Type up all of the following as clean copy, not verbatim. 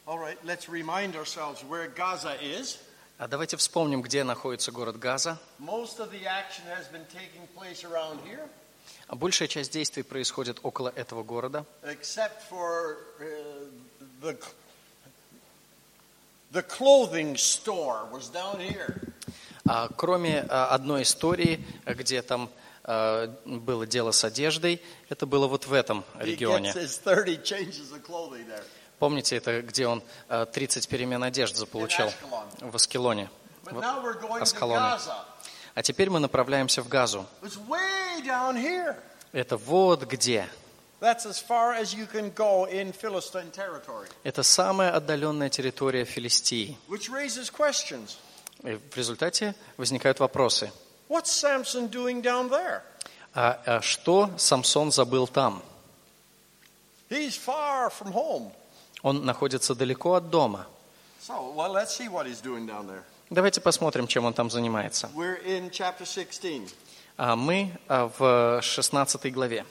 All right, let's remind ourselves where Gaza is. А давайте вспомним, где находится город Газа. Most of the action has been taking place around here, Большая часть действий происходит около этого города, except for the clothing store was down here. Кроме одной истории, где там было дело с одеждой, это было вот в этом He регионе. gets his 30 changes of clothing there. Помните, это где он 30 перемен одежд заполучал? В Аскелоне. But now we're going to Аскалоне. Gaza. А теперь мы направляемся в Газу. It's way down here. Это вот где. That's as far as you can go in Philistine territory, Это самая отдаленная территория Филистии. which raises questions. И в результате возникают вопросы. What's Samson doing down there? А что Самсон забыл там? He's far from home. Он находится далеко от дома. So, well, let's see what he's doing down there. Давайте посмотрим, чем он там занимается. We're in chapter 16. Мы в 16 главе.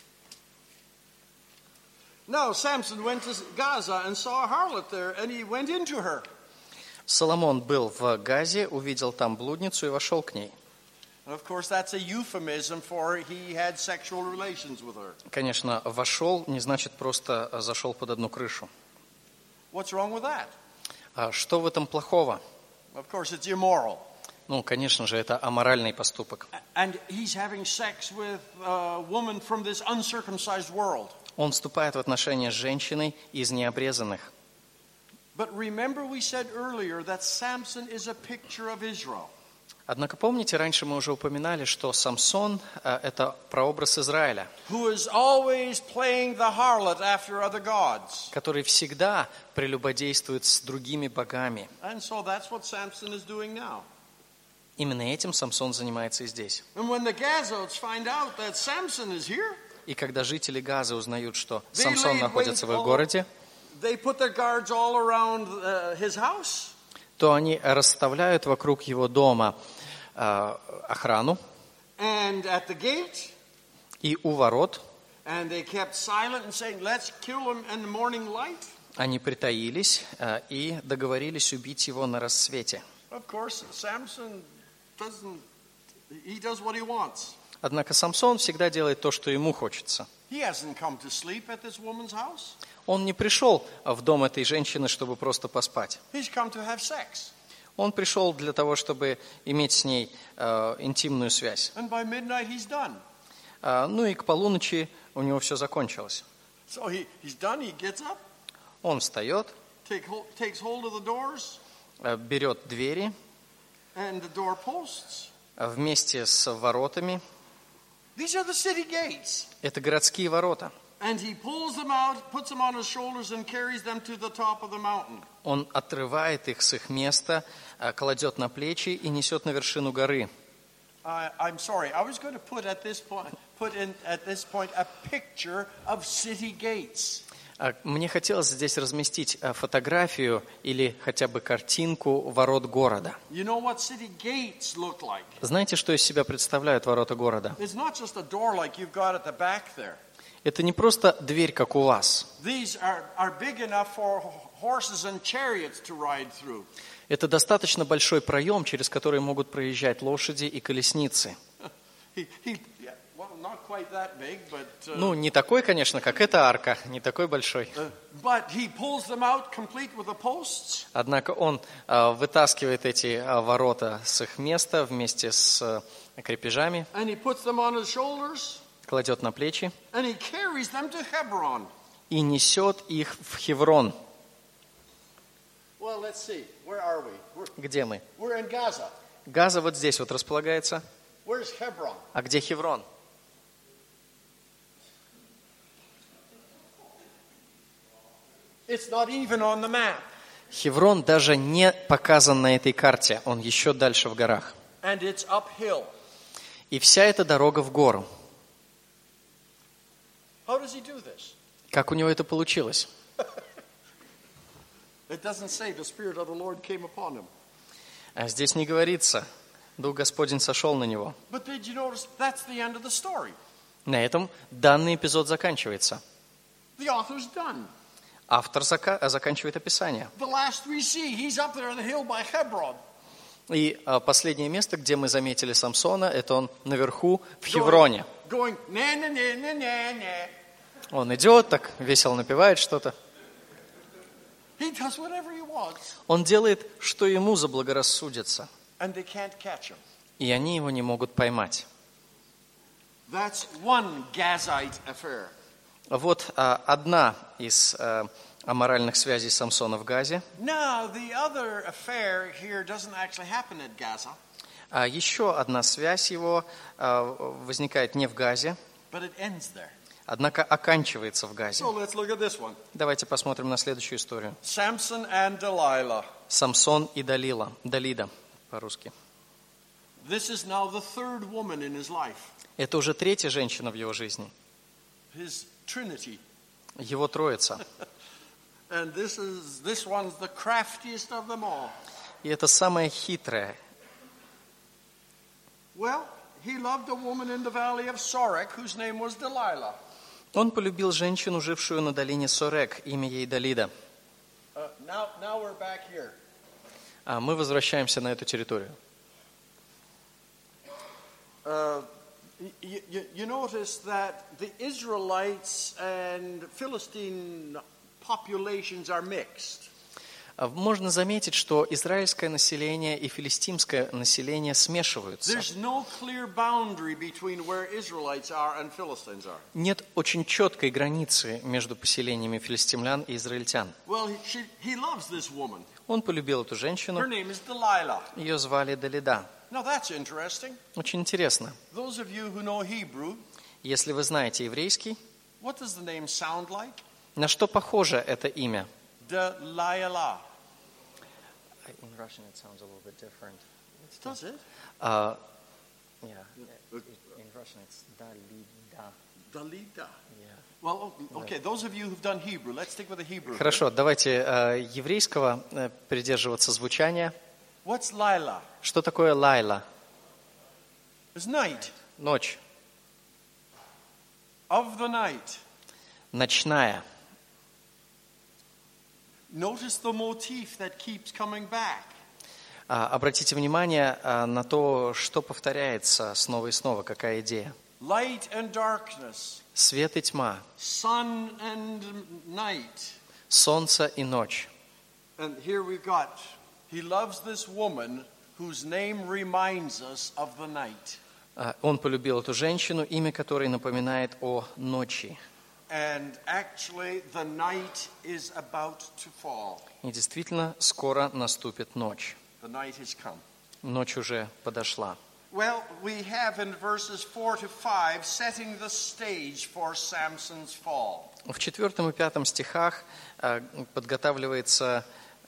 Now, Samson went to Gaza and saw a harlot there, and he went into her. Соломон был в Газе, увидел там блудницу и вошел к ней. And of course, that's a euphemism for he had sexual relations with her. Конечно, вошел не значит просто зашел под одну крышу. What's wrong with that? А что в этом плохого? Of course, it's immoral. Ну, конечно же, это аморальный поступок. And he's having sex with a woman from this uncircumcised world. Он вступает в отношения с женщиной из необрезанных. But remember we said earlier that Samson is a picture of Israel. Однако помните, раньше мы уже упоминали, что Самсон – это прообраз Израиля, Who is always playing the harlot after other gods. который всегда прелюбодействует с другими богами. And so that's what Samson is doing now. Именно этим Самсон занимается и здесь. And when the Gazotes find out that Samson is here, И когда жители Газы узнают, что They Самсон laid находится в их waste городе, they put their guards all around his house. то они расставляют вокруг его дома охрану And at the gate, и у ворот. and they kept silent and saying, let's kill him in the morning light. Они притаились и договорились убить его на рассвете. Of course, Samson he does what he wants. Однако Самсон всегда делает то, что ему хочется. He hasn't come to sleep at this woman's house. Он не пришел в дом этой женщины, чтобы просто поспать. He's come to have sex. Он пришел для того, чтобы иметь с ней интимную связь. And by midnight he's done. Ну и к полуночи у него все закончилось. So he's done, he gets up, Он встает, takes hold of the doors берет двери and the door posts. вместе с воротами. These are the city gates. Это городские ворота. And he pulls them out, puts them on his shoulders and carries them to the top of the mountain. Он отрывает их с их места, кладет на плечи и несет на вершину горы. I'm sorry, I was going to put at this point a picture of city gates. Мне хотелось здесь разместить фотографию или хотя бы картинку ворот города. You know what city gates look like? Знаете, что из себя представляют ворота города? It's not just a door like you've got at the back there. Это не просто дверь, как у вас. These are big enough for horses and chariots to ride through. Это достаточно большой проем, через который могут проезжать лошади и колесницы. Well, not quite that big, but Ну, не такой, конечно, как эта арка, не такой большой. but he pulls them out complete with the posts. Однако он вытаскивает эти ворота с их места вместе с крепежами, And he puts them on his shoulders, кладет на плечи and he carries them to Hebron. и несет их в Хеврон. Well, let's see. Where are we? Где мы? We're in Gaza. Газа вот здесь вот располагается. Where's Hebron? А где Хеврон? It's not even on the map. Хеврон даже не показан на этой карте, он еще дальше в горах. And it's uphill. И вся эта дорога в гору. How does he do this? Как у него это получилось? It doesn't say the Spirit of the Lord came upon him. А здесь не говорится, Дух Господень сошел на него. But did you notice that's the end of the story? На этом данный эпизод заканчивается. The author's done. автор заканчивает описание. The last we see, he's up there on the hill by Hebron. И последнее место, где мы заметили Самсона, это он наверху в Хевроне. Going, na. Он идет, так весело напевает что-то. He does whatever he wants. Он делает, что ему заблагорассудится. And they can't catch him. И они его не могут поймать. That's one Gazite affair. Вот одна из аморальных связей Самсона в Газе. Now, the other affair here doesn't actually happen at Gaza, А еще одна связь его возникает не в Газе, but it ends there. однако оканчивается в Газе. So let's look at this one. Давайте посмотрим на следующую историю. Samson and Delilah. Самсон и Далида по-русски. This is now the third woman in his life, Это уже третья женщина в его жизни, his trinity. его троица. And this one's the craftiest of them all. И это самая хитрая. Well, he loved a woman in the valley of Sorek whose name was Delilah. Он полюбил женщину, жившую на долине Сорек, имя ей Далида. Now we're back here. А мы возвращаемся на эту территорию. You notice that the Israelites and Philistine populations are mixed. Можно заметить, что израильское население и филистимское население смешиваются. There's no clear boundary between where Israelites are and Philistines are. Нет очень четкой границы между поселениями филистимлян и израильтян. Well, he loves this woman. Он полюбил эту Her женщину, name is Delilah. ее звали Далида. Now that's interesting. Очень интересно. Those of you who know Hebrew, Если вы знаете еврейский, what does the name sound like? на что похоже это имя? Delilah. In Russian it sounds a little bit different. Does it? In Russian it's Dalida. Dalida. Well, okay, those of you who've done Hebrew, let's stick with the Hebrew. Хорошо, давайте еврейского придерживаться звучания. What's Lila? Что такое лайла? It's night. Ночь. Of the night. Ночная. Notice the motif that keeps coming back. Обратите внимание на то, что повторяется снова и снова, какая идея. Light and darkness. Свет и тьма, Sun and night. солнце и ночь. And here we've got, he loves this woman whose name reminds us of the night. Он полюбил эту женщину, имя которой напоминает о ночи. And actually the night is about to fall. И действительно, скоро наступит ночь. The night has come. Ночь уже подошла. Well, we have in verses 4 to 5 setting the stage for Samson's fall. В 4 и 5 стихах подготавливается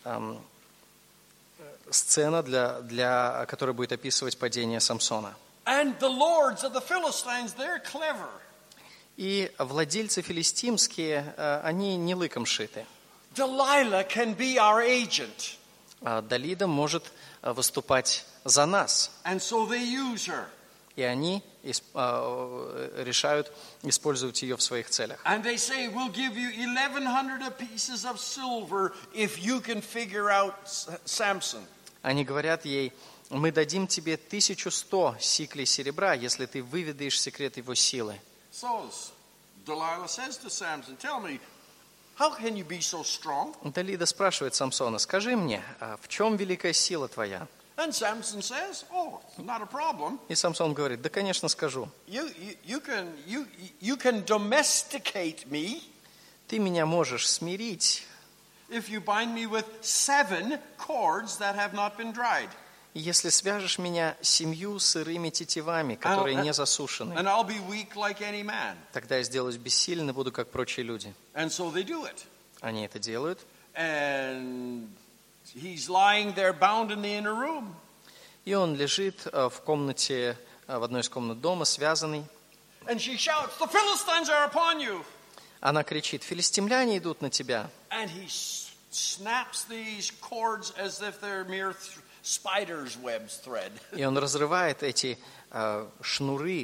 сцена, для которой будет описывать падение Самсона. And the lords of the Philistines, they're clever. И владельцы филистимские, они не лыком шиты. Delilah can be our agent. Далида может выступать за нас. And so they use her. И они решают использовать ее в своих целях. And they say, we'll give you 1,100 pieces of silver if you can figure out Samson. Они говорят ей: мы дадим тебе 1100 сиклей серебра, если ты выведаешь секрет его силы. So Delilah says to Samson, tell me, how can you be so strong? Далида спрашивает Самсона: скажи мне, в чем великая сила твоя? And Samson says, oh, not a problem. И Самсон говорит: да, конечно, скажу. You can domesticate me. Ты меня можешь смирить, If you bind me with 7 cords that have not been dried. если свяжешь меня 7 сырыми тетивами, которые не засушены. And I'll be weak like any man. Тогда я сделаюсь бессильным и буду как прочие люди. And so they do it. Они это делают. And he's lying there bound in the inner room. И он лежит в комнате, в одной из комнат дома, связанный. And she shouts, the Philistines are upon you. Она кричит: филистимляне идут на тебя. And he snaps these cords as if they're mere spider's web's thread. И он разрывает эти шнуры,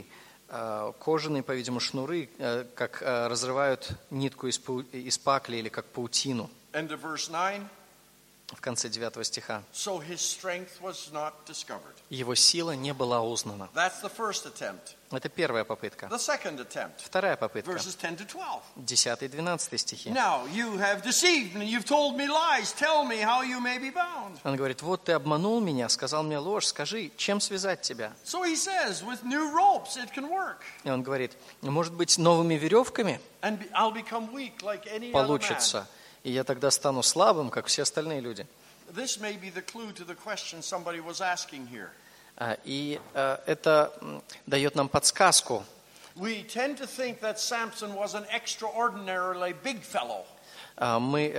кожаные, по-видимому, шнуры, как разрывают нитку из пакли или как паутину. End of verse 9. В конце 9 стиха. So his strength was not discovered. Его сила не была узнана. That's the first attempt. Это первая попытка. The second attempt. Вторая попытка. Verses 10 to 12. 10 и 12 стихи. Now you have deceived me. You've told me lies. Tell me how you may be bound. Он говорит, вот ты обманул меня, сказал мне ложь, скажи, чем связать тебя? So he says, with new ropes it can work. И он говорит, может быть, новыми веревками And I'll become weak like any other man. получится, и я тогда стану слабым, как все остальные люди. This may be the clue to the question somebody was asking here. И это дает нам подсказку. We tend to think that Samson was an extraordinarily big fellow. Мы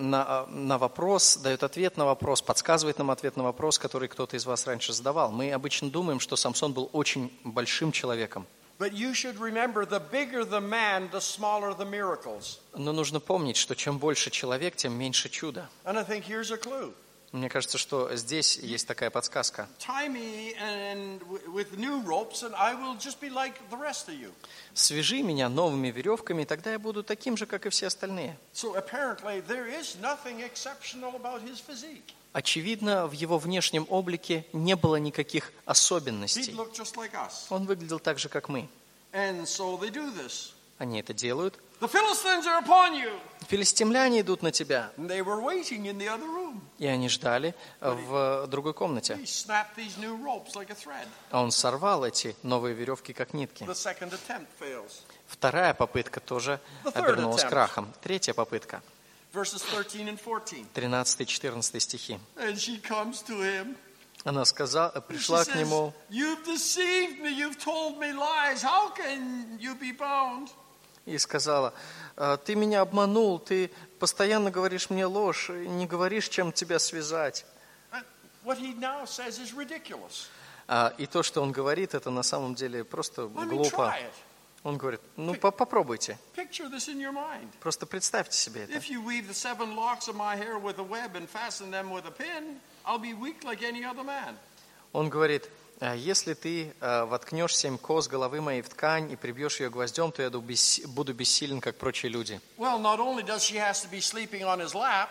на вопрос, дает ответ на вопрос, подсказывает нам ответ на вопрос, который кто-то из вас раньше задавал. Мы обычно думаем, что Самсон был очень большим человеком. But you should remember, the bigger the man, the smaller the miracles. Но нужно помнить, что чем больше человек, тем меньше чуда. And I think here's a clue. Мне кажется, что здесь есть такая подсказка. Tie me and with new ropes, and I will just be like the rest of you. Свяжи меня новыми веревками, и тогда я буду таким же, как и все остальные. So apparently there is nothing exceptional about his physique. Очевидно, в его внешнем облике не было никаких He особенностей. looked just like us. Он выглядел так же, как мы. And so they do this. Они это делают. The Philistines are upon you. Филистимляне идут на тебя. And they were waiting in the other room. И они ждали в другой комнате. He snapped these new ropes like a thread. А он сорвал эти новые веревки, как нитки. The second attempt fails. Вторая попытка тоже обернулась крахом. Третья попытка. Verses 13 and 14. 13-14 стихи. And she comes to him. Она пришла к нему. You've deceived me, you've told me lies. How can you be bound? И сказала, ты меня обманул, ты постоянно говоришь мне ложь, не говоришь, чем тебя связать. What he now says is ridiculous. И то, что он говорит, это на самом деле просто I mean, глупо. try it. Он говорит, попробуйте, Picture this in your mind. просто представьте себе это. If you weave the 7 locks of my hair with a web and fasten them with a pin, I'll be weak like any other man. Он говорит, если ты воткнешь 7 кос головы моей в ткань и прибьешь ее гвоздем, то я буду бессилен, как прочие люди. Well, not only does she have to be sleeping on his lap,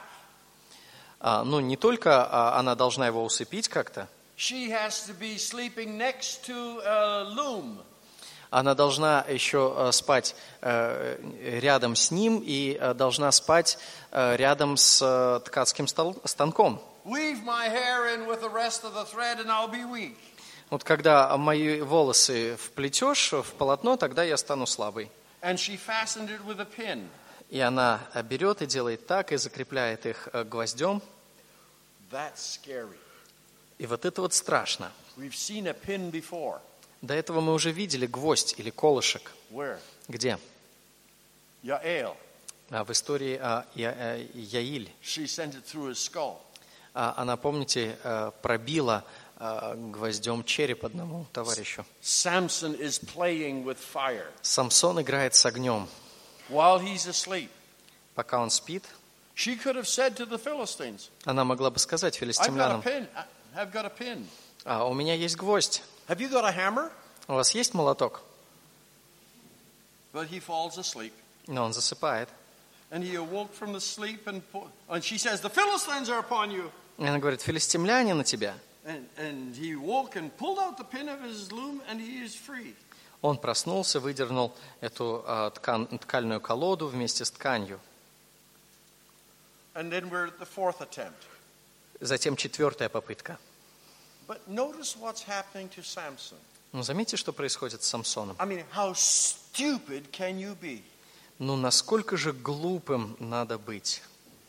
Ну, не только она должна его усыпить как-то, she has to be sleeping next to a loom. она должна еще спать рядом с ним и должна спать рядом с ткацким станком. Weave my hair in with the rest of the thread and I'll be weak. Вот когда мои волосы вплетешь в полотно, тогда я стану слабой. And she fastened it with a pin. И она берет и делает так, и закрепляет их гвоздем. That's scary. И вот это вот страшно. We've seen a pin before. До этого мы уже видели гвоздь или колышек. Where? Где? Yael. В истории Яиль. She sent it through his skull. Она, помните, пробила гвоздем череп одному товарищу. Samson is playing with fire. Самсон играет с огнем. While he's asleep. Пока он спит, She could have said to the Philistines, она могла бы сказать филистимлянам, I've got a pin. у меня есть гвоздь. Have you got a hammer? У вас есть молоток? But he falls asleep. Но он засыпает. And he awoke from the sleep and she says, the Philistines are upon you. И она говорит, филистимляне на тебя. And he woke and pulled out the pin of his loom and he is free. Он проснулся, выдернул эту ткальную колоду вместе с тканью. And then we're at the fourth attempt. Затем 4-я попытка. But notice what's happening to Samson. Ну, заметьте, что происходит с Самсоном. I mean, how stupid can you be? Ну, насколько же глупым надо быть?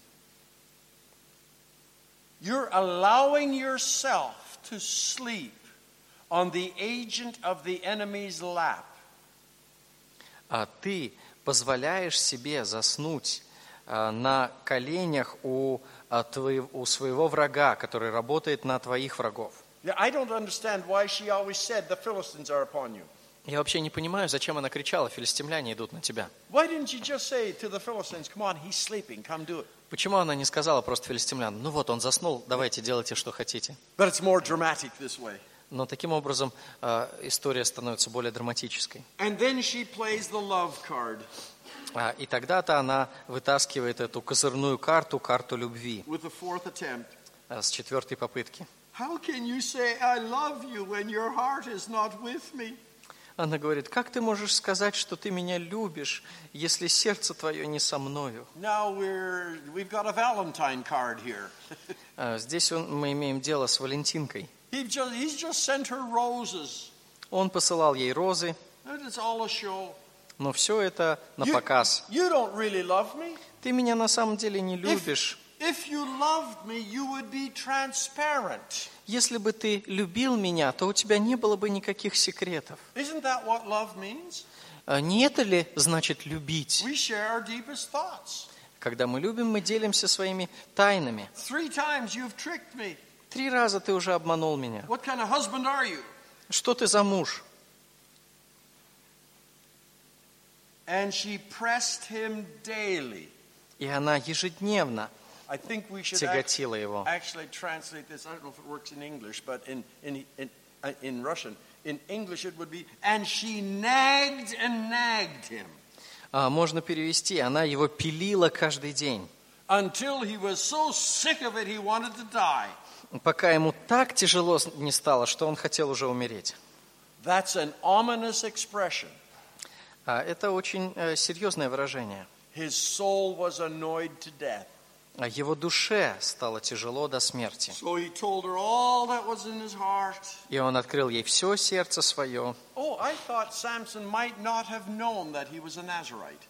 You're allowing yourself to sleep on the agent of the enemy's lap. А ты позволяешь себе заснуть на коленях у своего врага, который работает на твоих врагов. I don't understand why she always said the Philistines are upon you. Я вообще не понимаю, зачем она кричала, филистимляне идут на тебя. Why didn't you just say to the Philistines, come on, he's sleeping, come do it. Почему она не сказала просто филистимлянам, ну вот он заснул, давайте делайте, что хотите. But it's more dramatic this way. Но таким образом история становится более драматической. And then she plays the love card И тогда-то она вытаскивает эту козырную карту, карту любви, with the fourth attempt. с 4-й попытки. How can you say I love you when your heart is not with me? Она говорит: как ты можешь сказать, что ты меня любишь, если сердце твое не со мною? Now we've got a Valentine card here. Здесь мы имеем дело с Валентинкой. He's just sent her roses. Он посылал ей розы, And it's all a show. но все это на показ. You don't really love me. Ты меня на самом деле не любишь. If you loved me, you would be transparent. Если бы ты любил меня, то у тебя не было бы никаких секретов. Isn't that what love means? Не это ли значит любить? We share our deepest thoughts. Когда мы любим, мы делимся своими тайнами. 3 times you've tricked me. 3 раза ты уже обманул меня. What kind of husband are you? Что ты за муж? And she pressed him daily. И она ежедневно I think we should тяготила его. actually translate this. I don't know if it works in English, but in Russian. In English it would be, and she nagged and nagged him. Можно перевести: она его пилила каждый день, Until he was so sick of it, he wanted to die. пока ему так тяжело не стало, что он хотел уже умереть. That's an ominous expression. Это очень серьезное выражение. His soul was annoyed to death. Его душе стало тяжело до смерти. So he told her all that was in his heart. И он открыл ей все сердце свое. Oh, I thought Samson might not have known that he was a Nazarite.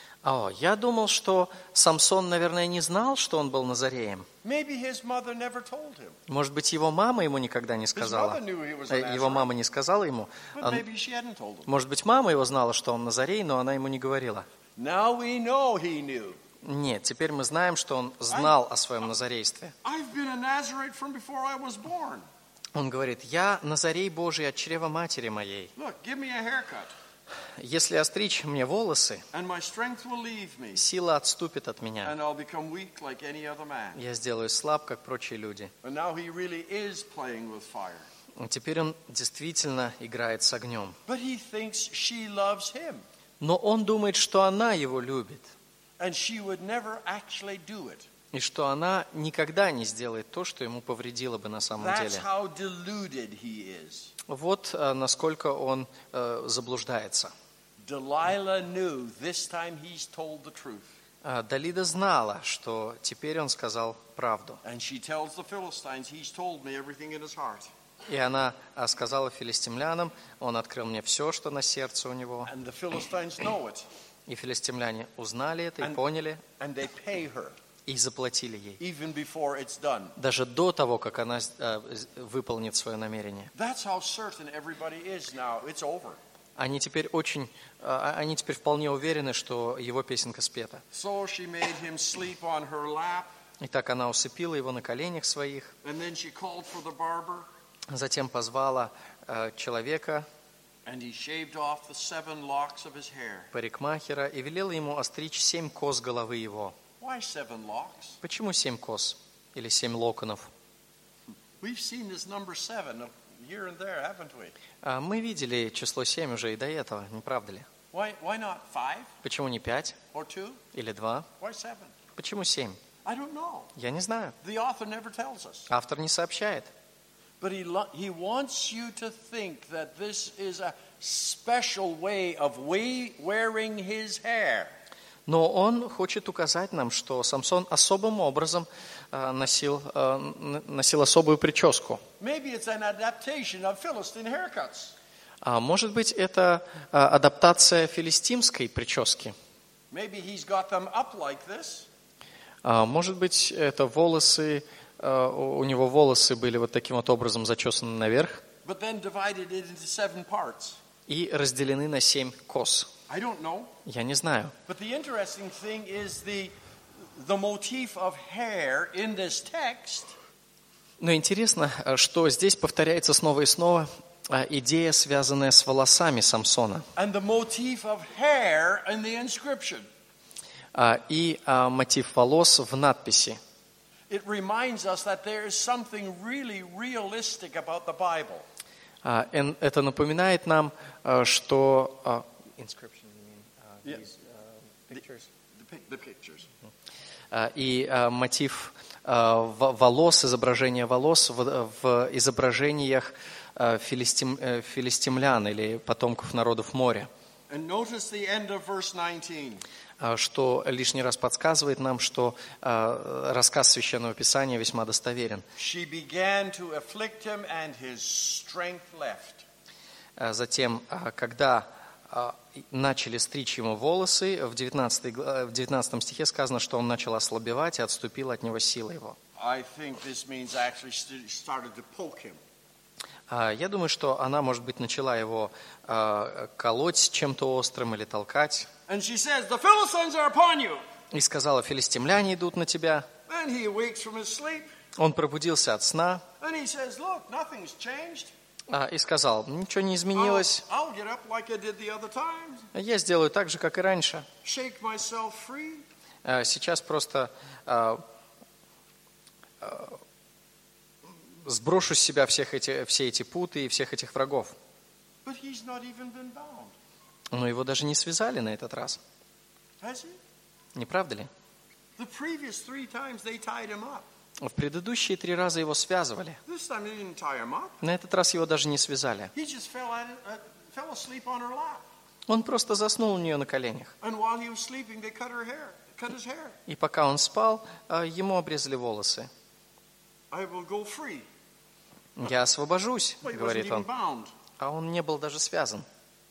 Я думал, что Самсон, наверное, не знал, что он был назареем. Maybe his mother never told him. Может быть, его мама ему никогда не сказала. His mother knew he was a Его Nazarite, мама не сказала ему. but maybe she hadn't told him. Может быть, мама его знала, что он назарей, но она ему не говорила. Now we know he knew. Нет, теперь мы знаем, что он знал о своем назарействе. I've been a Nazarite from before I was born. Он говорит: я назарей Божий от чрева матери моей. Look, give me a haircut, Если остричь мне волосы, and my strength will leave me, сила отступит от меня. and I'll become weak like any other man. Я сделаюсь слаб, как прочие люди. But now he really is playing with fire. Теперь он действительно играет с огнем. But he thinks she loves him, Но он думает, что она его любит, and she would never actually do it. и что она никогда не сделает то, что ему повредило бы на самом That's деле. how deluded he is. Вот насколько он заблуждается. Delilah knew this time he's told the truth. Далида знала, что теперь он сказал правду. And she tells the Philistines, he's told me everything in his heart. И она сказала филистимлянам: он открыл мне все, что на сердце у него. And the Philistines know it. И филистимляне узнали это и поняли, And they pay her, и заплатили ей. even before it's done. Даже до того, как она выполнит свое намерение. That's how certain everybody is now. It's over. Они теперь вполне уверены, что его песенка спета. So she made him sleep on her lap, И так она усыпила его на коленях своих, and then she called for the barber, затем позвала человека, and he shaved off the 7 locks of his hair. парикмахера, и велела ему остричь 7 кос головы его. Why 7 locks? Почему 7 кос? Или 7 локонов? We've seen this number 7 here and there, haven't we? Мы видели число 7 уже и до этого, не правда ли? Why not 5 Почему не 5 or 2? или 2? Why 7? Почему 7? I don't know. Я не знаю. The author never tells us. Автор не сообщает. But he wants you to think that this is a special way of wearing his hair. Но он хочет указать нам, что Самсон особым образом носил особую прическу. Maybe it's an adaptation of Philistine haircuts. Может быть, это адаптация филистимской прически. Maybe he's got them up like this. Может быть, это волосы, у него волосы были вот таким вот образом зачесаны наверх But then divided it into 7 parts. и разделены на 7 кос. I don't know. Я не знаю. But the interesting thing is the motif of hair in this text. Но интересно, что здесь повторяется снова и снова идея, связанная с волосами Самсона. And the motif of hair in the inscription. И мотив волос в надписи. It reminds us that there is something really realistic about the Bible. Это напоминает нам, что... Inscription, you mean, pictures? The pictures. И мотив волос, изображение волос в изображениях филистимлян или потомков народов моря. And notice the end of verse 19. Что лишний раз подсказывает нам, что рассказ Священного Писания весьма достоверен. She began to afflict him, and his strength left. Затем, когда начали стричь ему волосы, в 19 стихе сказано, что он начал ослабевать и отступила от него сила его. I think this means actually started to poke him. Я думаю, что она, может быть, начала его колоть чем-то острым или толкать. And she says, "The Philistines are upon you." И сказала: филистимляне идут на тебя. And he awakes from his sleep, Он пробудился от сна and he says, "Look, nothing's changed. и сказал: ничего не изменилось. I'll get up like I did the other times. Я сделаю так же, как и раньше. Shake myself free." Сейчас просто сброшу с себя все эти путы и всех этих врагов. But he's not even been bound, Но его даже не связали на этот раз. has he? Не правда ли? The previous 3 times they tied him up. В предыдущие 3 раза его связывали. This time they didn't tie him up. На этот раз его даже не связали. He just fell asleep on her lap. Он просто заснул у нее на коленях. And while he was sleeping, they cut his hair. И пока он спал, ему обрезали волосы. I will go free. «Я освобожусь», Well, he wasn't говорит even он. bound. А он не был даже связан.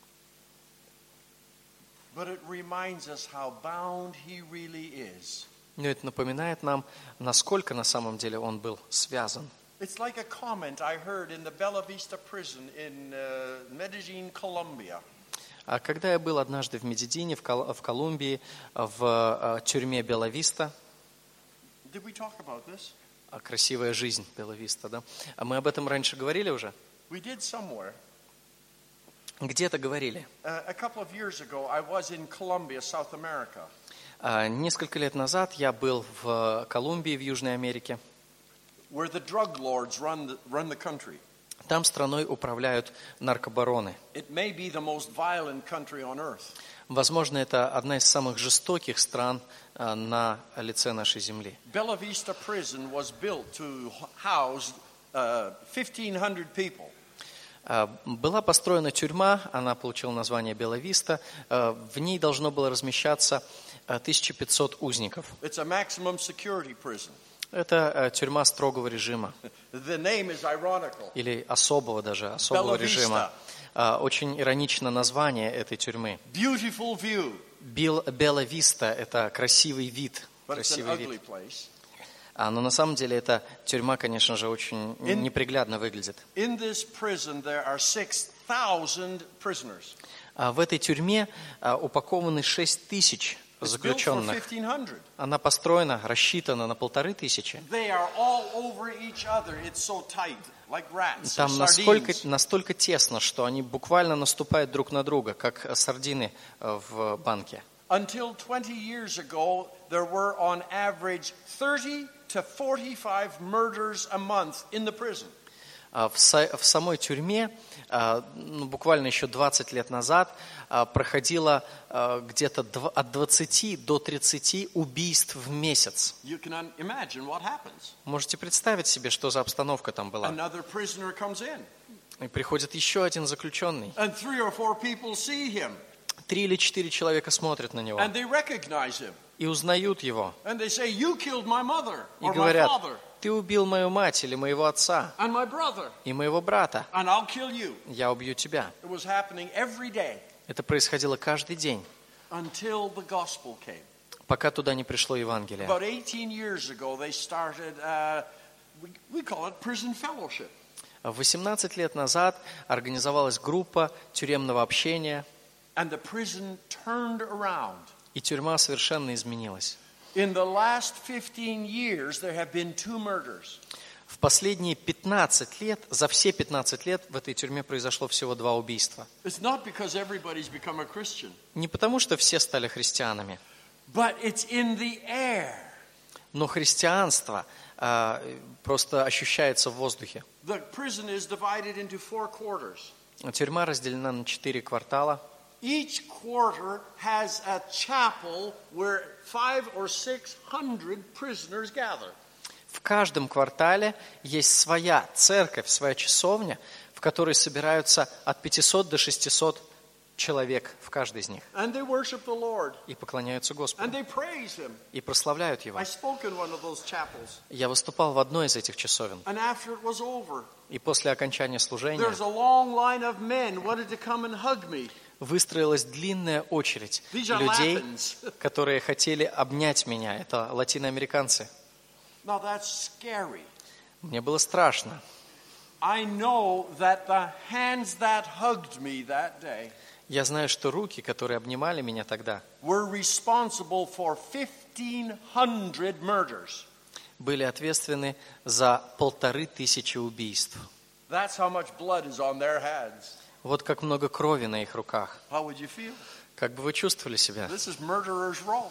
But it reminds us how bound he really is. Но это напоминает нам, насколько на самом деле он был связан. It's like a comment I heard in the Bella Vista prison in Medellin, Colombia. А когда я был однажды в Медельине, в Колумбии, в тюрьме Белла-Виста, Did we talk about this? красивая жизнь Белла-Виста, да? А мы об этом раньше говорили уже? We did somewhere. Где-то говорили. A couple of years ago, I was in Colombia, South America. Несколько лет назад я был в Колумбии, в Южной Америке. Where the drug lords run the country. Там страной управляют наркобароны. It may be the most violent country on earth. Возможно, это одна из самых жестоких стран на лице нашей земли. Bella Vista prison was built to house 1,500 people. Была построена тюрьма, она получила название Белла-Виста. В ней должно было размещаться 1500 узников. It's a maximum security prison. Это тюрьма строгого режима. The name is ironical. Или особого Bella Vista. режима. Очень иронично название этой тюрьмы. Beautiful view. Белла-Виста – это красивый вид. But it's an Красивый ugly вид. place. Но на самом деле эта тюрьма, конечно же, очень неприглядно выглядит. In this prison there are 6,000 prisoners. В этой тюрьме упакованы 6000 It's built for заключенных. 1,500. Она построена, рассчитана на 1500. They are all over each other. It's so tight, like rats or Там sardines. настолько тесно, что они буквально наступают друг на друга, как сардины в банке. Until 20 years ago, there were on average 30 to 45 murders a month in the prison. В самой тюрьме буквально еще 20 лет назад проходило где-то от 20 до 30 убийств в месяц. You can imagine what happens. Можете представить себе, что за обстановка там была? Another prisoner comes in, И приходит еще один заключенный. and 3 or 4 people see him, 3 или 4 человека смотрят на него and they recognize him, и узнают его. and they say, "You killed my mother И or my говорят: father ты убил мою мать или моего отца and my brother, и моего брата. and I'll kill you." Я убью тебя. It was happening every day Это происходило каждый день, until the gospel came. пока туда не пришло Евангелие. About 18 years ago, they started, we call it prison fellowship. 18 лет назад организовалась группа тюремного общения, And the prison turned around. и тюрьма совершенно изменилась. In the last 15 years, there have been 2 murders. В последние 15 лет, за все 15 лет в этой тюрьме произошло всего 2 убийства. It's not because everybody's become a Christian, Не потому, что все стали христианами, but it's in the air. Но христианство просто ощущается в воздухе. The prison is divided into 4 quarters. Тюрьма разделена на 4 квартала. Each quarter has a chapel where 500 or 600 prisoners gather. В каждом квартале есть своя церковь, своя часовня, в которой собираются от 500 до 600 человек в каждой из них. And they worship the Lord. И поклоняются And Господу. they praise Him. И прославляют Его. I spoke in one of those chapels. Я выступал в одной из этих часовен. And after it was over, И после окончания служения there's a long line of men wanted to come and hug me. выстроилась длинная очередь These are людей, Latins. которые хотели обнять меня. Это латиноамериканцы. Now that's scary. Мне было страшно. I know that the hands that hugged me that day Я знаю, что руки, которые обнимали меня тогда, were responsible for 1,500 murders. были ответственны за 1500 убийств. That's how much blood is on their hands. Вот как много крови на их руках. How would you feel? Как бы вы чувствовали себя? This is murderer's row.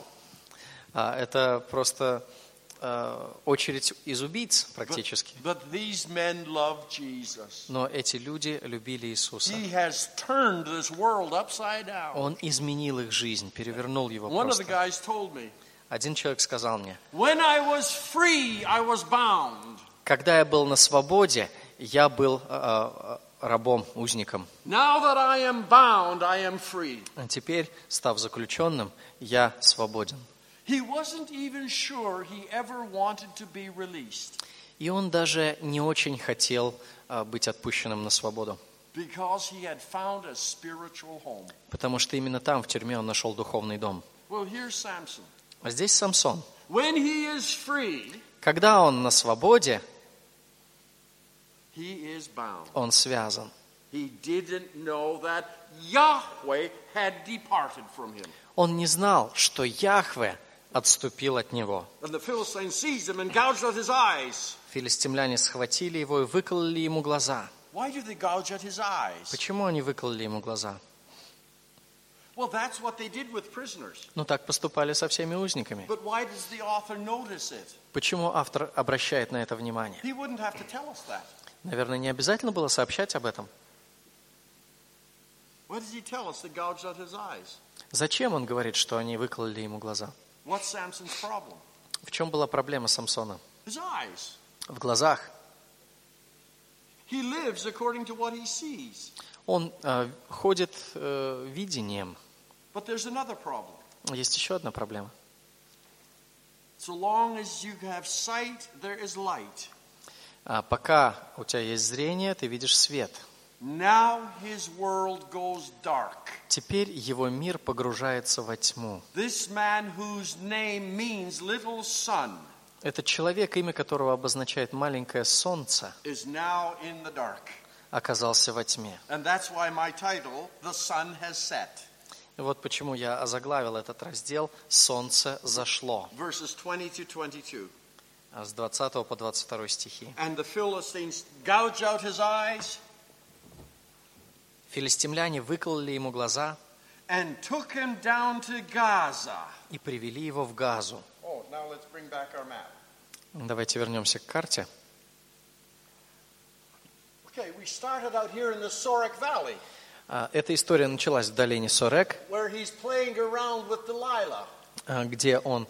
Это просто очередь из убийц практически. But these men love Jesus. Но эти люди любили Иисуса. He has turned this world upside down. Он изменил их жизнь, перевернул его One of the просто. guys told me, Один человек сказал мне: when I was free, I was bound. когда я был на свободе, я был рабом, узником. Now that I am bound, I am free. А теперь, став заключенным, я свободен. He wasn't even sure he ever wanted to be released И он даже не очень хотел быть отпущенным на свободу, because he had found a spiritual home. потому что именно там, в тюрьме, он нашел духовный дом. Well, here's Samson. А здесь Самсон. When he is free, Когда он на свободе, he is bound. он связан. He didn't know that Yahweh had departed from him. Он не знал, что Яхве отступил от него. And the Philistines seized him and gouged out his eyes. Филистимляне схватили его и выкололи ему глаза. Why do they gouge out his eyes? Почему они выкололи ему глаза? Well, that's what they did with prisoners. Ну, так поступали со всеми узниками. But why does the author notice it? Почему автор обращает на это внимание? He wouldn't have to tell us that. Наверное, не обязательно было сообщать об этом. Why does he tell us they gouged out his eyes? Зачем он говорит, что они выкололи ему глаза? What's Samson's problem? В чем была проблема Самсона? His eyes. В глазах. He lives according to what he sees. Он ходит видением. But there's another problem. Есть еще одна проблема. So long as you have sight, there is light. Пока у тебя есть зрение, ты видишь свет. Now his world goes dark. Теперь его мир погружается во тьму. This man whose name means little sun Этот человек, имя которого обозначает маленькое солнце, is now in the dark. оказался во тьме. And that's why my title, The Sun Has Set. И вот почему я озаглавил этот раздел «Солнце зашло» Verses 20 to 22. с 20 по 22 стихи. And the Philistines gouged out his eyes Филистимляне выкололи ему глаза and took him down to Gaza. и привели его в Газу. Oh, now let's bring back our map. Давайте вернемся к карте. Okay, we started out here in the Sorek Valley, Эта история началась в долине Сорек, where he's playing around with Delilah. где он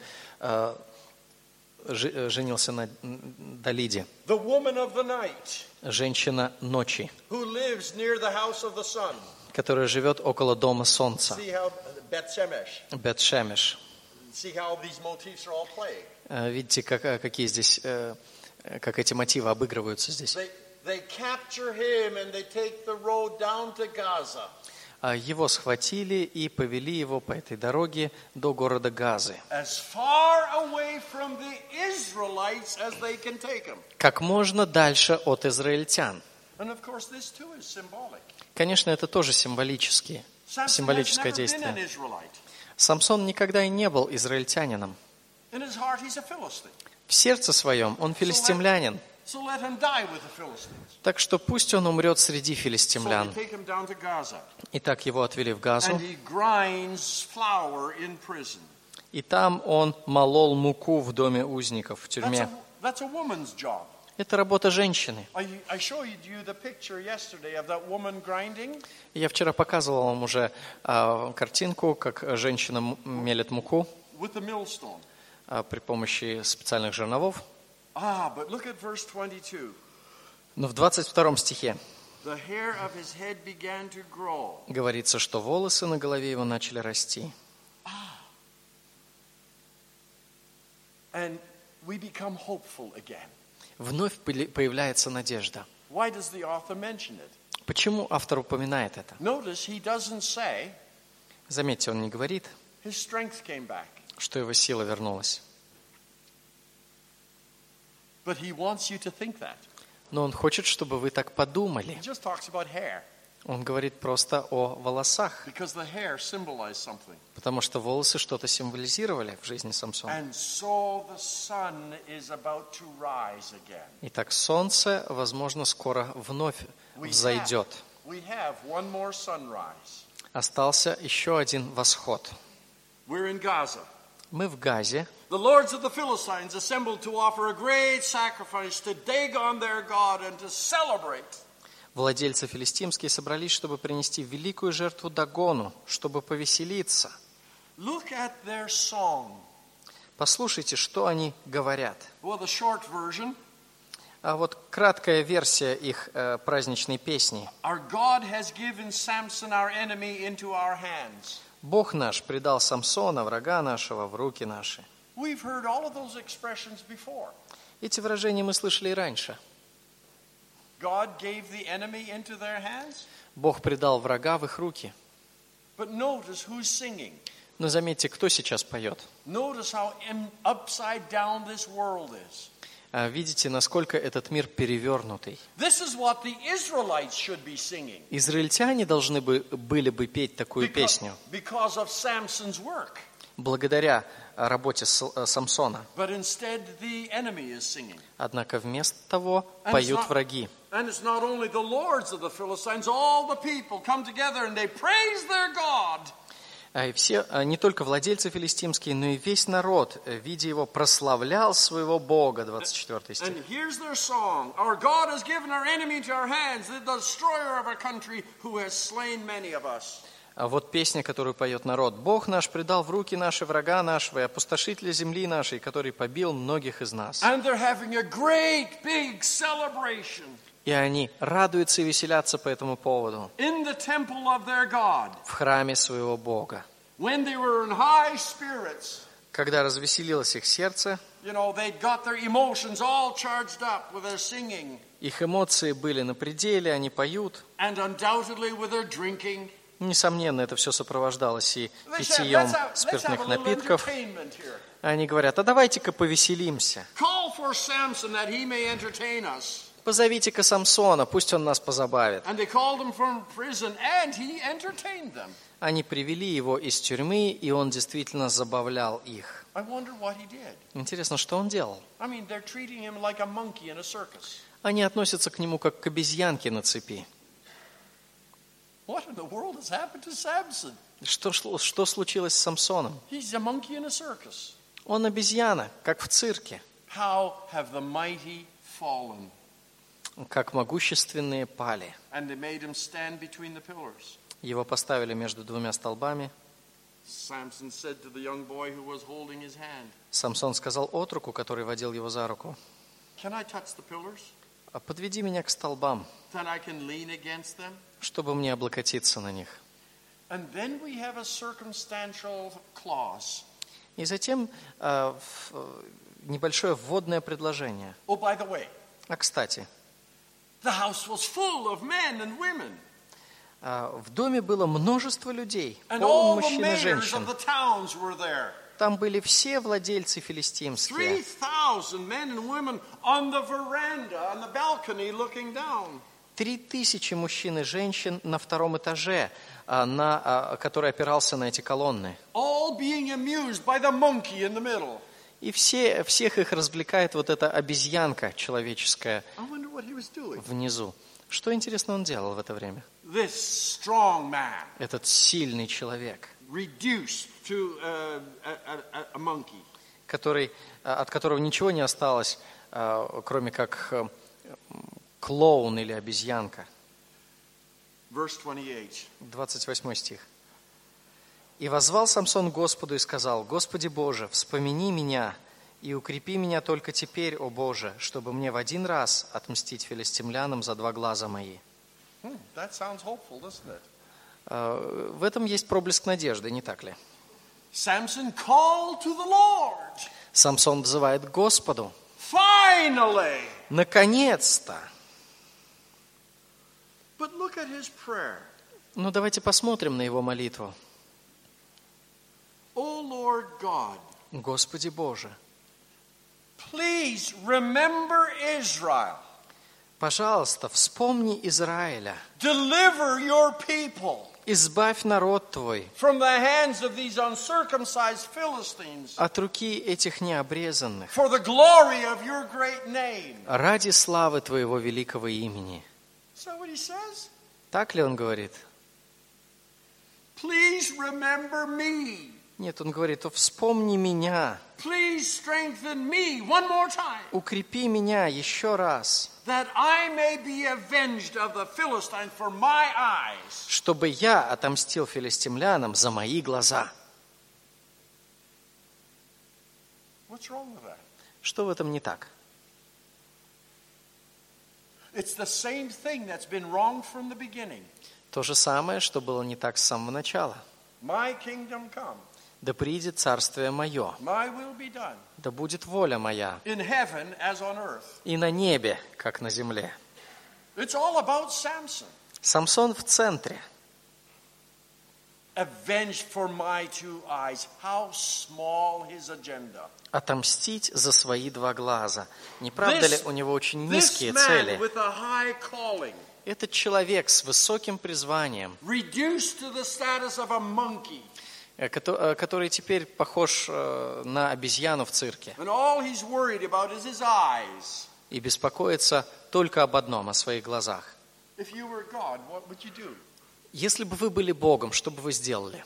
женился на Далиде, The woman of the night, женщина ночи, who lives near the house of the sun. которая живет около дома солнца, See how Beth-Shemesh. Бет-Шемеш. See how these motifs are all playing. Видите, какие здесь, как эти мотивы обыгрываются здесь. They capture him and they take the road down to Gaza. Его схватили и повели его по этой дороге до города Газы. As far away from the Israelites as they can take him. Как можно дальше от израильтян. And of course this too is symbolic. Конечно, это тоже символическое Samson has действие. never been an Israelite. Самсон никогда и не был израильтянином. In his heart he's a Philistine. В сердце своем он филистимлянин. So let him die with the Philistines. Так что пусть он умрет среди So they филистимлян. take him down to Gaza. И так его отвели в Газу. And he grinds flour in prison. И там он молол муку в доме узников, в тюрьме. That's a woman's job. Это работа женщины. I showed you the picture yesterday of that woman grinding. Я вчера показывал вам уже картинку, как женщина мелет муку With the millstone. При помощи специальных жерновов. But look at verse 22. Но в 22 стихе The hair of his head began to grow. говорится, что волосы на голове его начали расти. And we become hopeful again. Вновь появляется надежда. Why does the author mention it? Почему автор упоминает это? Notice he doesn't say Заметьте, он не говорит, his strength came back. что его сила вернулась. But he wants you to think that. Но он хочет, чтобы вы так подумали. He just talks about hair. Он говорит просто о волосах, Because the hair symbolized something. потому что волосы что-то символизировали в жизни Самсона. And so the sun is about to rise again. Итак, солнце, возможно, скоро вновь взойдет. We have one more sunrise. Остался еще один восход. We're in Gaza. Мы в Газе. The lords of the Philistines assembled to offer a great sacrifice to Dagon their god and to celebrate. Владельцы филистимские собрались, чтобы принести великую жертву Дагону, чтобы повеселиться. Look at their song. Послушайте, что они говорят. Well, the short version. А вот краткая версия их праздничной песни. Our God has given Samson, our enemy, into our hands. Бог наш предал Самсона, врага нашего, в руки наши. We've heard all of those expressions before. Эти выражения мы слышали и раньше. God gave the enemy into their hands. Бог предал врага в их руки. But notice who's singing. Но заметьте, кто сейчас поет. Notice how upside down this world is. Видите, насколько этот мир перевернутый. This is what the Israelites should be singing. Израильтяне должны были бы петь такую песню. Because of Samson's work. Благодаря работе Самсона. But instead the enemy is singing. Однако вместо того поют враги. And it's not only the lords of the Philistines, all the people come together and they praise their God. И все, не только владельцы филистимские, но и весь народ, видя его, прославлял своего Бога, 24 стих. And here's their song. Our God has given our enemy into our hands, the destroyer of our country, who has slain many of us. А вот песня, которую поет народ. «Бог наш предал в руки наши врага нашего и опустошителя земли нашей, который побил многих из нас». And they're having a great big celebration. И они радуются и веселятся по этому поводу In the temple of their God. в храме своего Бога. When they were in high spirits. Когда развеселилось их сердце, You know, they'd got their emotions all charged up with their singing. их эмоции были на пределе, они поют. And undoubtedly with their drinking. Несомненно, это все сопровождалось и Let's питьем have a спиртных little напитков. entertainment here. Они говорят, а давайте-ка повеселимся. Call for Samson that he may entertain us. Позовите-ка Самсона, пусть он нас позабавит. And they called him from prison, and he entertained them. Они привели его из тюрьмы, и он действительно забавлял их. I wonder what he did. Интересно, что он делал? I mean, they're treating him like a monkey in a circus. Они относятся к нему как к обезьянке на цепи. What in the world has happened to Samson? Что случилось с Самсоном? He's a monkey in a circus. Он обезьяна, как в цирке, How have the mighty fallen? как могущественные пали. And they made him stand between the pillars. Его поставили между двумя столбами. Samson said to the young boy who was holding his hand, Самсон сказал отроку, который водил его за руку, "Can I touch the pillars? «А подведи меня к столбам, Then I can lean against them." чтобы мне облокотиться на них». And then we have a circumstantial clause. И затем небольшое вводное предложение. Oh, by the way, А кстати, the house was full of men and women. в доме было множество людей, And полон all the мужчин и mayors женщин. of the towns were there. Там были все владельцы филистимские. 3,000 men and women on the veranda, on the balcony looking down. 3000 мужчин и женщин на втором этаже, который опирался на эти колонны. All being amused by the monkey in the middle. И всех их развлекает вот эта обезьянка человеческая I wonder what he was doing. внизу. Что, интересно, он делал в это время? This strong man, Этот сильный человек. reduced to a monkey. От которого ничего не осталось, кроме как клоун или обезьянка. Verse 28. 28 стих. «И воззвал Самсон Господу и сказал: Господи Боже, вспомини меня и укрепи меня только теперь, о Боже, чтобы мне в один раз отмстить филистимлянам за 2 глаза мои». That sounds hopeful, doesn't it? В этом есть проблеск надежды, не так ли? Samson called to the Lord. Самсон взывает к Господу. Finally. Наконец-то! But look at his prayer. Ну, давайте посмотрим на его молитву. O Lord God, Господи Боже, please remember Israel. пожалуйста, вспомни Израиля. Deliver your people Избавь народ Твой from the hands of these uncircumcised Philistines от руки этих необрезанных, for the glory of your great name. ради славы Твоего великого имени. Is that what he says? Так ли он говорит? Please remember me. Нет, он говорит: вспомни меня, Please strengthen me one more time, укрепи меня еще раз, that I may be avenged of the Philistines for my eyes. чтобы я отомстил филистимлянам за мои глаза. What's wrong with that? Что в этом не так? It's the same thing that's been wrong from the beginning. То же самое, что было не так с самого начала. My kingdom come. Да придет царствие мое, My will be done. да будет воля моя, In heaven as on earth. и на небе, как на земле. It's all about Samson. Самсон в центре. Avenged for my 2 eyes. How small his agenda. Отомстить за свои 2 глаза. Не правда ли, у него очень низкие This man цели? with a high calling, Этот человек с высоким призванием, reduced to the status of a monkey. который теперь похож на обезьяну в цирке And all he's worried about is his eyes. и беспокоится только об одном, о своих глазах. If you were God, what would you do? Если бы вы были Богом, что бы вы сделали?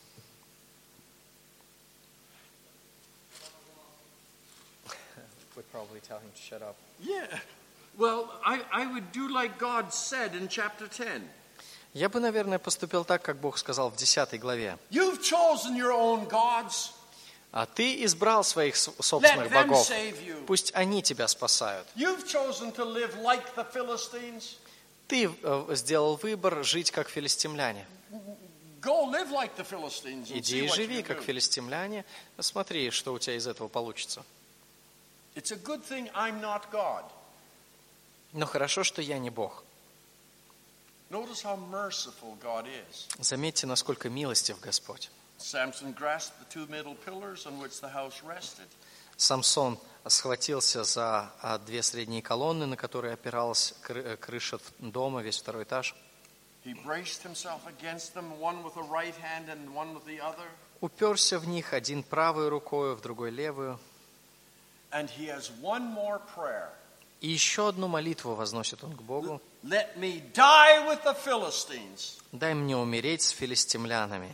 Yeah. Well, I would do like God said in chapter 10. Я бы, наверное, поступил так, как Бог сказал в 10 главе. You've chosen your own gods. А ты избрал своих собственных Let them богов. save you. Пусть они тебя спасают. You've chosen to live like the Philistines. Ты сделал выбор жить как филистимляне. Go live like the Philistines and Иди see и what живи you как do. филистимляне. Смотри, что у тебя из этого получится. It's a good thing I'm not God. Но хорошо, что я не Бог. Notice how merciful God is. Заметьте, насколько милостив Господь. Samson grasped the 2 middle pillars on which the house rested. Самсон схватился за 2 средние колонны, на которые опиралась крыша дома, весь 2-й этаж. He braced himself against them, one with the right hand and one with the other. Уперся в них, один правой рукой, в другой левую. And he has one more prayer. И еще одну молитву возносит он к Богу. Let me die with the Philistines. Дай мне умереть с филистимлянами.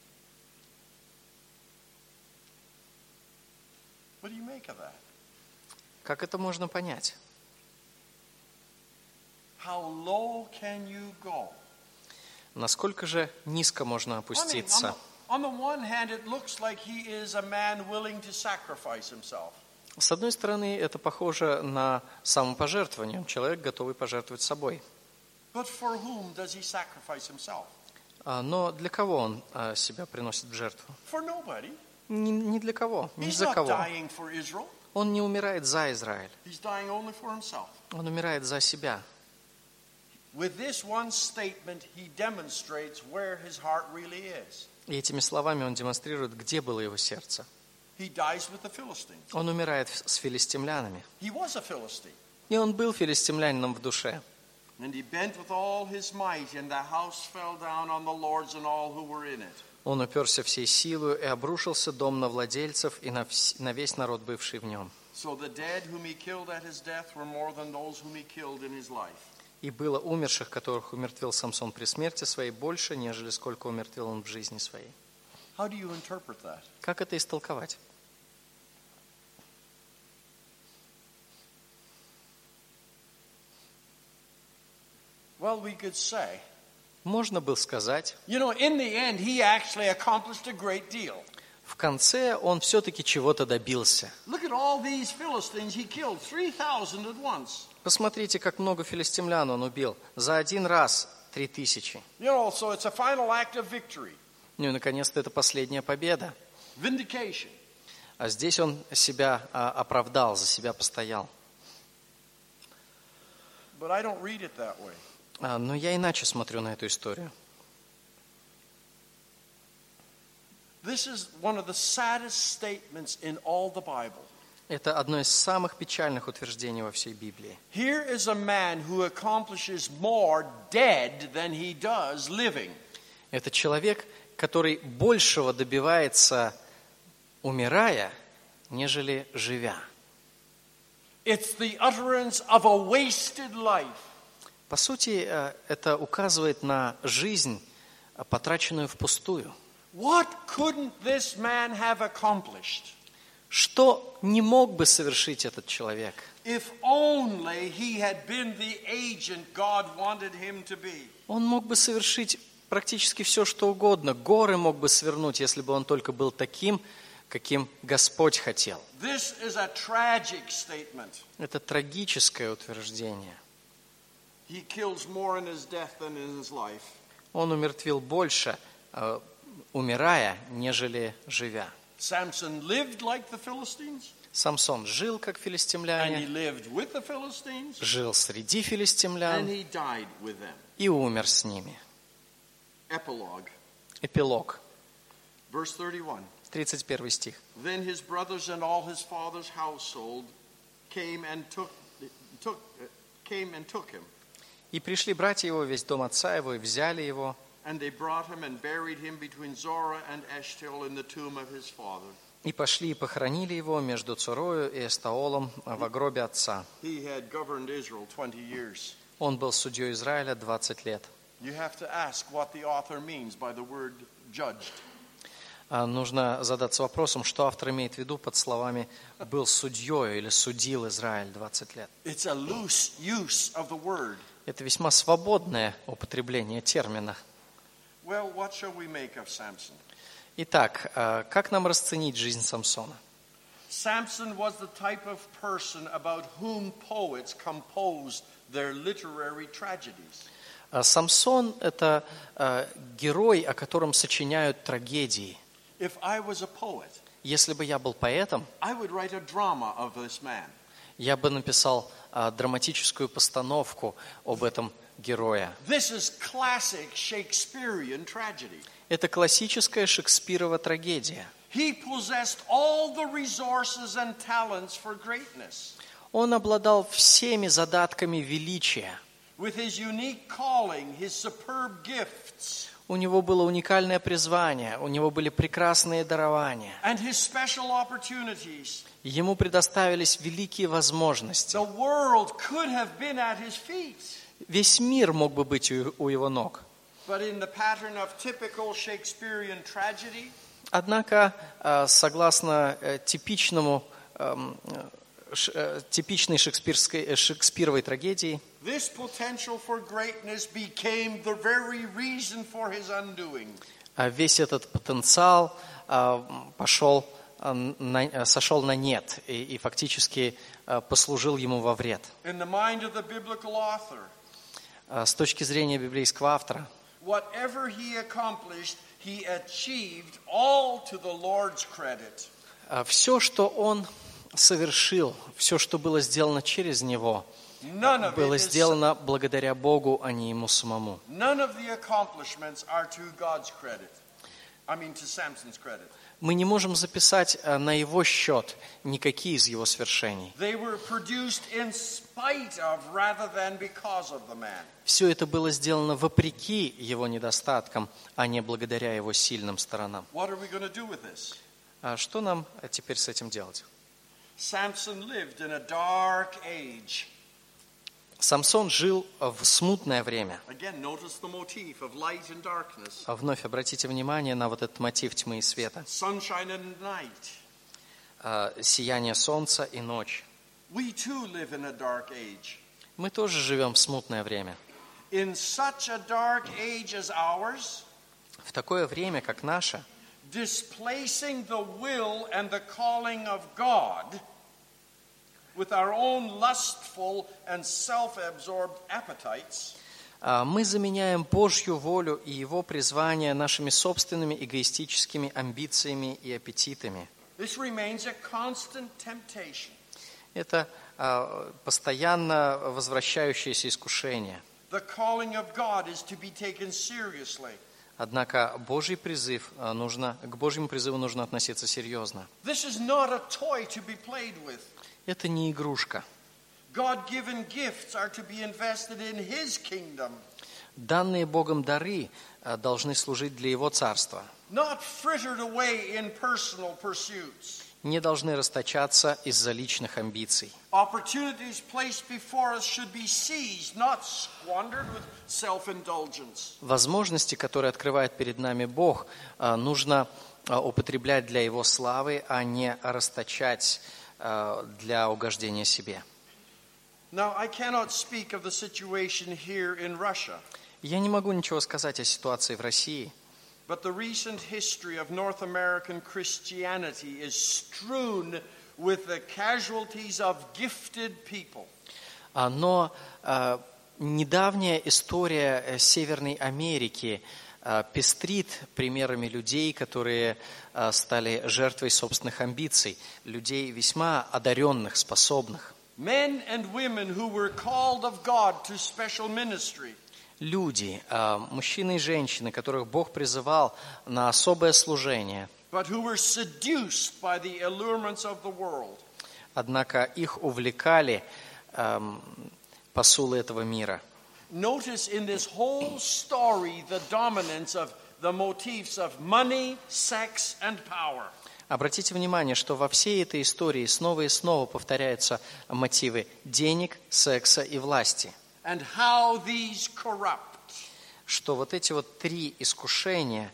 What do you make of that? Как это можно понять? How low can you go? Насколько же низко можно опуститься? On the one hand, it looks like he is a man willing to sacrifice himself. С одной стороны, это похоже на самопожертвование. Человек, готовый пожертвовать собой. But for whom does he sacrifice himself? Но для кого он себя приносит в жертву? For nobody. Ни для кого, ни He's за not кого. dying for Israel. Он не умирает за Израиль. He's dying only for himself. Он умирает за себя. With this one statement, he demonstrates where his heart really is. И этими словами он демонстрирует, где было его сердце. He dies with the Philistines. Он умирает с филистимлянами. He was a Philistine. И он был филистимлянином в душе. And he bent with all his might, and the house fell down on the lords and all who were in it. Он уперся всей силою, и обрушился дом на владельцев и на весь народ, бывший в нем. So the dead whom he killed at his death were more than those whom he killed in his life. И было умерших, которых умертвил Самсон при смерти своей, больше, нежели сколько умертвил он в жизни своей. How do you interpret that? Как это истолковать? Well, we could say, Можно было сказать, in the end, he actually accomplished a great deal. в конце он все-таки чего-то добился. Look at all these Philistines he killed, 3,000 at once. Посмотрите, как много филистимлян он убил. За один раз 3000. So it's a final act of victory, Ну и, наконец-то, это последняя победа. vindication. А здесь он себя оправдал, за себя постоял. But I don't read it that way. Но я иначе смотрю на эту историю. This is one of the saddest statements in all the Bible. Это одно из самых печальных утверждений во всей Библии. Here is a man who accomplishes more dead than he does living. Это человек, который большего добивается, умирая, нежели живя. It's the utterance of a wasted life. По сути, это указывает на жизнь, потраченную впустую. What couldn't this man have accomplished Что не мог бы совершить этот человек, if only he had been the agent God wanted him to be? Он мог бы совершить практически все, что угодно. Горы мог бы свернуть, если бы он только был таким, каким Господь хотел. This is a tragic statement. Это трагическое утверждение. He kills more in his death than in his life. Он умертвил больше, умирая, нежели живя. Samson lived like the Philistines, Самсон жил, как and he филистимляне, lived with the Philistines, жил среди and филистимлян he died with them. и умер с ними. Epilogue, Эпилог, verse 31. 31 стих. Then his brothers and all his father's household came and took him, «И пришли братья его, весь дом отца его, и взяли его, and they brought him and buried him between Zorah and Eshtaol in the tomb of his father. и пошли и похоронили его между Цорою и Эстаолом во гробе отца». He had governed Israel 20 years. Он был судьей Израиля 20 лет. You have to ask what the author means by the word judged. Нужно задаться вопросом, что автор имеет в виду под словами «был судьей» или «судил Израиль 20 лет». It's a loose use of the word. Это весьма свободное употребление термина. Well, what shall we make of Samson? Итак, как нам расценить жизнь Самсона? Samson was the type of person about whom poets composed their literary tragedies. Самсон – это герой, о котором сочиняют трагедии. If I was a poet, Если бы я был поэтом, I would write a drama of this man. я бы написал драматическую постановку об этом герое. This is classic Shakespearean tragedy. Это классическая Шекспирова трагедия. He possessed all the resources and talents for greatness. Он обладал всеми задатками величия. With his unique calling, his superb gifts, У него было уникальное призвание, у него были прекрасные дарования. and his special opportunities, Ему предоставились великие возможности. the world could have been at his feet. Весь мир мог бы быть у его ног. But in the pattern of typical Shakespearean tragedy, Однако, согласно типичной шекспировой трагедии, this potential for greatness became the very reason for his undoing. весь этот потенциал сошел на нет и фактически послужил ему во вред. In the mind of the biblical author, С точки зрения библейского автора, whatever he accomplished, he achieved all to the Lord's credit. все, что он совершил, все, что было сделано через него, None of было it is, сделано благодаря Богу, а не ему самому. none of the accomplishments are to God's credit. I mean to Samson's credit. Мы не можем записать на его счет никакие из его свершений. They were produced in spite of rather than because of the man. Все это было сделано вопреки его недостаткам, а не благодаря его сильным сторонам. What are we going to do with this? Что нам теперь с этим делать? Samson lived in a dark age. Самсон жил в смутное время. Again, notice the motif of light and darkness. Вновь обратите внимание на вот этот мотив тьмы и света. Sunshine and night. Сияние солнца и ночь. We too live in a dark age. Мы тоже живем в смутное время. In such a dark age as ours, В такое время, как наше, displacing the will and the calling of God with our own lustful and self-absorbed appetites, мы заменяем Божью волю и Его призвание нашими собственными эгоистическими амбициями и аппетитами. this remains a constant temptation. Это постоянно возвращающееся искушение. The calling of God is to be taken seriously. Однако к Божьему призыву нужно относиться серьезно. This is not a toy to be played with. Это не игрушка. God-given gifts are to be invested in His kingdom, Данные Богом дары должны служить для Его Царства. not frittered away in personal pursuits. Не должны расточаться из-за личных амбиций. Opportunities placed before us should be seized, not squandered with self-indulgence. Возможности, которые открывает перед нами Бог, нужно употреблять для Его славы, а не расточать для угождения себе. Now, I cannot speak of the situation here in Russia, Я не могу ничего сказать о ситуации в России, but the recent history of North American Christianity is strewn with the casualties of gifted people. но недавняя история Северной Америки пестрит примерами людей, которые стали жертвой собственных амбиций, людей весьма одаренных, способных. Men and women who were called of God to special ministry, Люди, мужчины и женщины, которых Бог призывал на особое служение, but who were seduced by the allurements of the world. однако их увлекали посулы этого мира. Notice in this whole story the dominance of the motifs of money, sex, and power. Обратите внимание, что во всей этой истории снова и снова повторяются мотивы денег, секса и власти. And how these corrupt. Что вот эти вот три искушения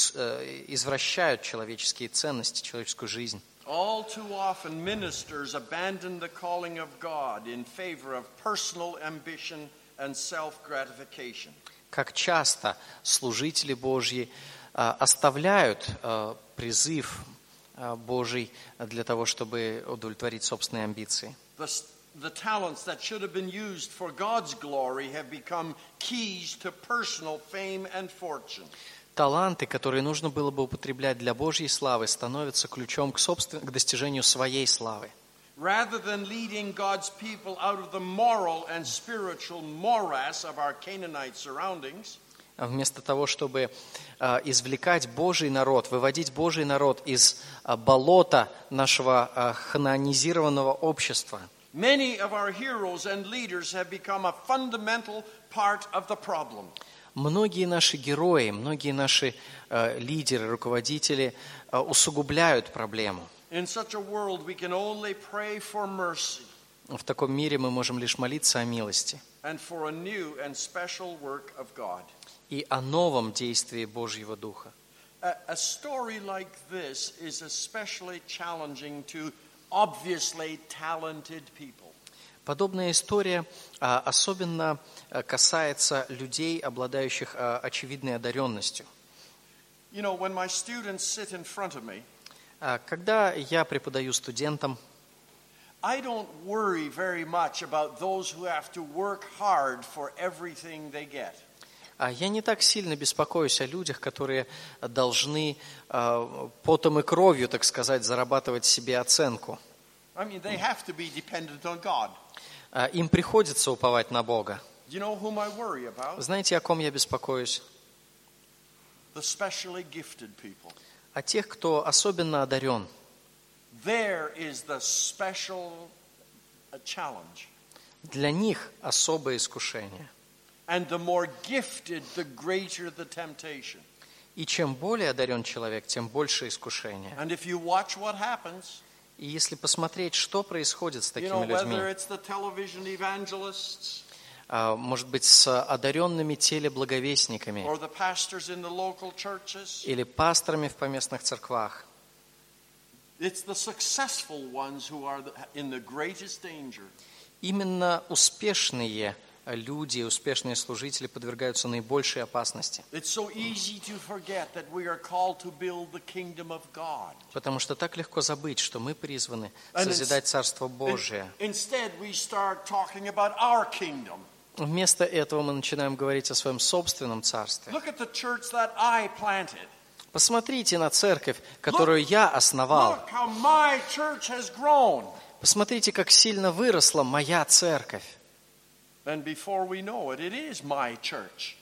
извращают человеческие ценности, человеческую жизнь. All too often ministers abandon the calling of God in favor of personal ambition and self-gratification. Как часто служители Божьи оставляют призыв Божий для того, чтобы удовлетворить собственные амбиции. The talents that should have been used for God's glory have become keys to personal fame and fortune. Таланты, которые нужно было бы употреблять для Божьей славы, становятся ключом к достижению своей славы. Rather than leading God's people out of the moral and spiritual morass of our Canaanite surroundings, Вместо того, чтобы извлекать Божий народ, выводить Божий народ из болота нашего ханаанизированного общества, many of our heroes and leaders have become a fundamental part of the problem. многие наши герои, многие наши лидеры, руководители усугубляют проблему. In such a world, we can only pray for mercy В таком мире мы можем лишь молиться о милости and for a new and special work of God. и о новом действии Божьего Духа. A story like this is especially challenging to obviously talented people. Подобная история особенно касается людей, обладающих очевидной одаренностью. You know, when my students sit in front of me, Когда я преподаю студентам, I don't worry very much about those who have to work hard for everything they get. я не так сильно беспокоюсь о людях, которые должны потом и кровью, так сказать, зарабатывать себе оценку. I mean, they have to be dependent on God. Им приходится уповать на Бога. Do you know whom I worry about? Знаете, о ком я беспокоюсь? The specially gifted people. О тех, кто особенно одарен. There is the special challenge. Для них особое искушение. And the more gifted, the greater the temptation. И чем более одарен человек, тем больше искушение. And if you watch what happens, И если посмотреть, что происходит с you такими know, людьми, whether it's the television evangelists, может быть, с одаренными телеблаговестниками or the pastors in the local churches. или пасторами в поместных церквах. It's the successful ones who are in the greatest danger. Именно успешные люди, успешные служители подвергаются наибольшей опасности. It's so easy to forget that we are called to build the kingdom of God. Потому что так легко забыть, что мы призваны созидать Царство Божие. Instead, we start talking about our kingdom. Вместо этого мы начинаем говорить о своем собственном царстве. Look at the church that I planted. Посмотрите на церковь, которую я основал. Look how my church has grown. Посмотрите, как сильно выросла моя церковь. And before we know it, it is my church.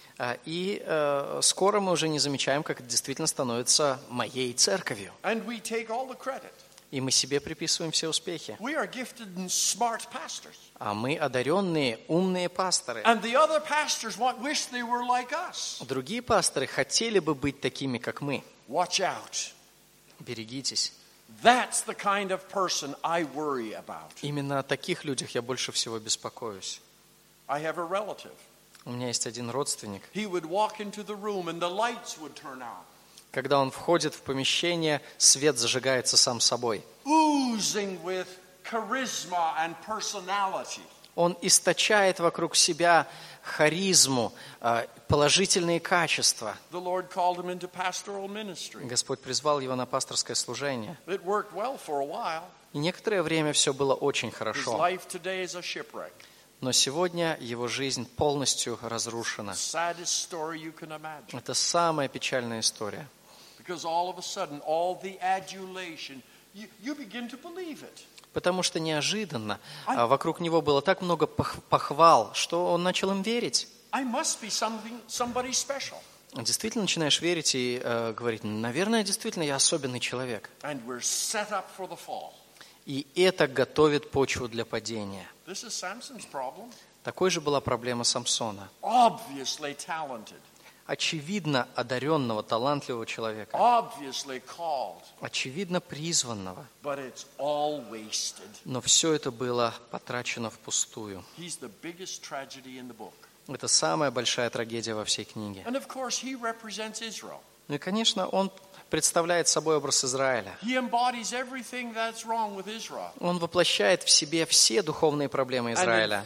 И скоро мы уже не замечаем, как это действительно становится моей церковью. And we take all the credit. И мы себе приписываем все успехи. We are gifted and smart pastors. А мы одаренные, умные пасторы. And the other pastors wish they were like us. Другие пасторы хотели бы быть такими, как мы. Watch out. Берегитесь. That's the kind of person I worry about. Именно о таких людях я больше всего беспокоюсь. I have a relative. У меня есть один родственник. He would walk into the room and the lights would turn out. Когда он входит в помещение, свет зажигается сам собой. Oozing with charisma and personality. Он источает вокруг себя харизму, положительные качества. The Lord called him into pastoral ministry. Господь призвал его на пасторское служение. It worked well for a while. И некоторое время все было очень His хорошо. life today is a shipwreck. Но сегодня его жизнь полностью разрушена. Saddest story you can imagine. Это самая печальная история. Because all of a sudden, all the adulation, you begin to believe it. Потому что неожиданно вокруг него было так много похвал, что он начал им верить. I must be somebody special. Действительно начинаешь верить и говорить, наверное, действительно я особенный человек. And we're set up for the fall. И это готовит почву для падения. This is Samson's problem. Такой же была проблема Самсона. Obviously talented. Очевидно одаренного, талантливого человека. Obviously called. Очевидно призванного. But it's all wasted. Но все это было потрачено впустую. He's the biggest tragedy in the book. Это самая большая трагедия во всей книге. And of course, he represents Israel. Ну и, конечно, он представляет собой образ Израиля. He embodies everything that's wrong with Israel. Он воплощает в себе все духовные проблемы And in Израиля.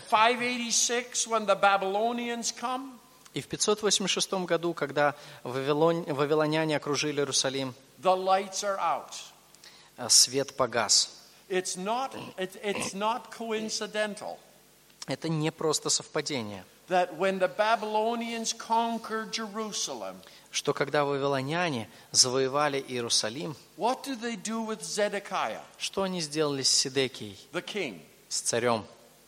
586, when the Babylonians come, И в 586 году, когда вавилоняне окружили Иерусалим, the lights are out. свет погас. It's not coincidental Это не просто совпадение, that when the Babylonians conquered Jerusalem, что когда вавилоняне завоевали Иерусалим, what do they do with Zedekiah, что они сделали с Сидекией, the king? с царем?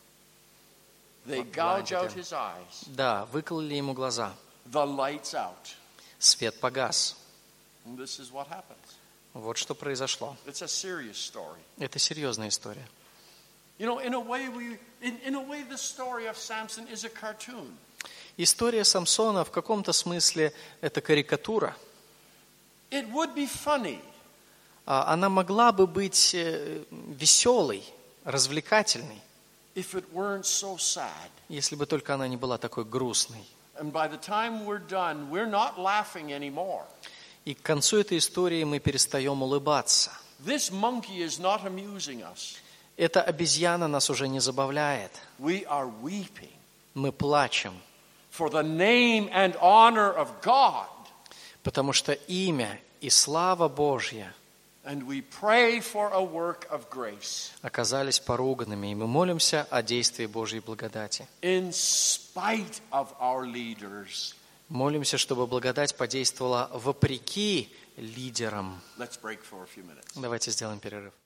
They gouge out his eyes. Да, выкололи ему глаза. The lights out. Свет pogас. And this is what happens. Вот что произошло. It's a serious story. Это серьезная история. You know, in a way, the story of Samson is a cartoon. История Самсона в каком-то смысле это карикатура. It would be funny. Она могла бы быть веселой, развлекательной, If it weren't so sad. если бы только она не была такой грустной. And by the time we're done, we're not laughing anymore. И к концу этой истории мы перестаем улыбаться. This monkey is not amusing us. Эта обезьяна нас уже не забавляет. We are weeping Мы плачем, for the name and honor of God. потому что имя и слава Божья And we pray for a work of grace. оказались поруганными, и мы молимся о действии Божьей благодати. In spite of our leaders. Молимся, чтобы благодать подействовала вопреки лидерам. Let's break for a few minutes. Давайте сделаем перерыв.